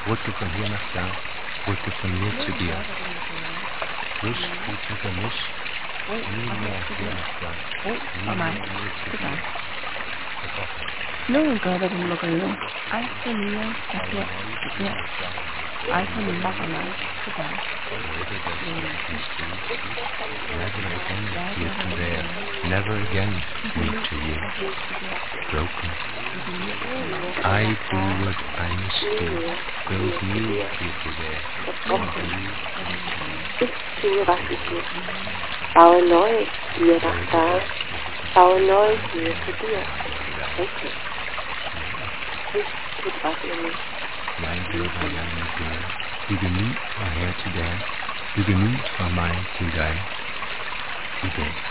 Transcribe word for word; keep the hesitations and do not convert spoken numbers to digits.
Brücke von hier nach da, Brücke von mir zu dir. Frisch, gut unter mich, nie mehr hier nach da, nie mehr mir zu dir. Nước cờ tôi cũng được rồi. Ai cái gì á? Chắc là dạ. Ai không mình bắt lại cái đó. Never again here to there, never again me to you. Broken. I do what I must do, build new here to there. Ich tue, was ich muss. Baue neu hier nach da, baue neu hier zu dir. Richtig. Ich tue, was ihr nicht. Mein Bürger, mein Bürger, do the meat from here to there, do the meat from mine to thine. Today.